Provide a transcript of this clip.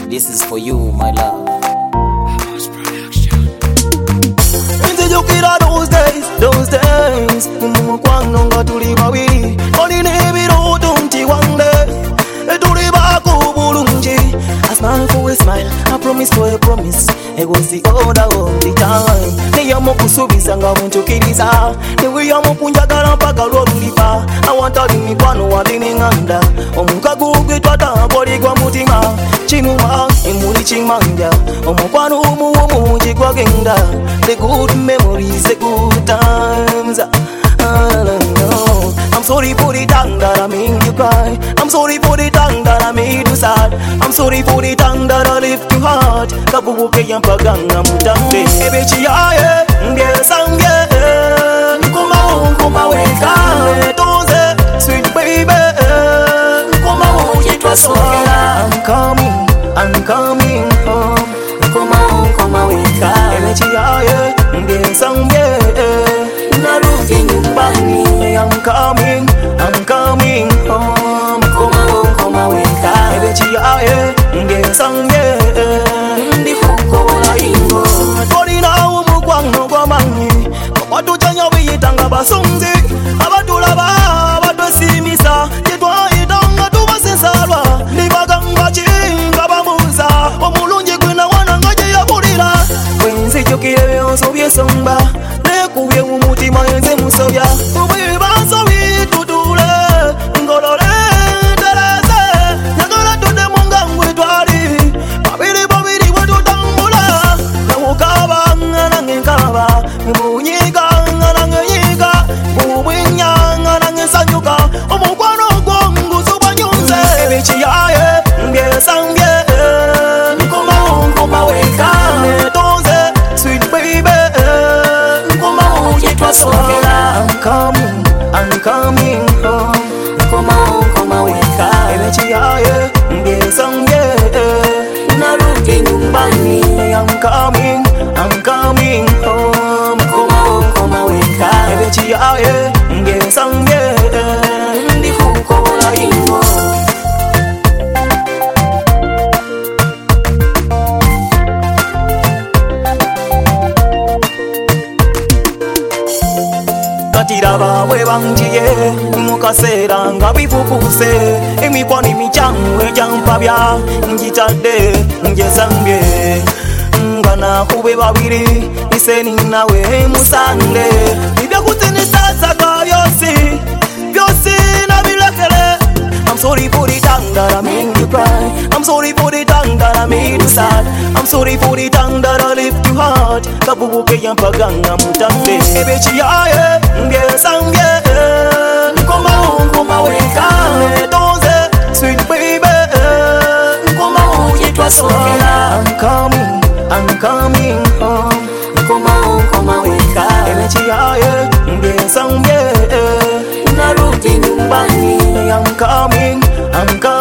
This is for you, my love. Nzijukira those days Mumukwano nga tuli babiri Olina ebiroto nti one day tuli bakubulungi. I smile for a smile, I promise for a promise. It was the order of the time. Neyamu kusubiza nga buntukiriza Newiyamu kunjagala mpaka lwolulipa. I want all imikwano wadininganda Omukago gwetwata koligwa mutima Chinuma emuli chimanja Omukwano umuwomu chigwagenda. The good memories, the good times. I'm sorry for the time that I made you cry. I'm sorry for the time that I made you sad. I'm sorry for the time that I left you hard. Kabubuke yampaganga mutambe ebechi yae ngesange Kuma weka Toze sweet baby Kuma ujitwa sokera. I'm coming home. Kuma weka ebechi yae ngesange narudi nyumbani. I'm coming home. Kuma weka ebechi yae ngesange ndifuko ingo. Tolina umukwano kwa mangi watu chanya biyitanga basonzi abatulaba abatwesimisa yetwayitanga tubasensalwa nibagamba kinga bamuza omulungi gwena wana nga gye yabulira bwenzijukire byonso byesomba nekubye mu mutima yenze musobya ubwibansobi tutule ngolole ntereze nyagala tudde mu ngangwe twali babiri bwe tutambula nawukaba nange nkaba mbunyiga nange nyiga bubwinya nange nsanyuka omukwano gwangu banyunze ebichi yaye ngesambye Kuma weka Toze sweet baby Kuma ujitwa sokera. I'm coming home. Kuma weka ebechi yaye ngesambye narudi nyumbani. I'm coming home. Kuma weka ebechi yaye ngesambye ndifuko ingo. Katiraba webanjiye mukaseera nga bivukuse emikwano emicyangu egyampabya njitadde njesambye nga nakube babiri iseni nawe musange ibyakuzinisasaka byosi nabilekere. I'm sorry for the time that I made you cry. I'm sorry for the time that I made you sad. I'm sorry for the time that I left you hard. Kabubuke yampaganga mutambe ebechi yaye ngesange Kuma weka Toze sweet baby Kuma ujitwa sokera. I'm coming home. Kuma weka ebechi yaye ngesange narudi nyumbani. I'm coming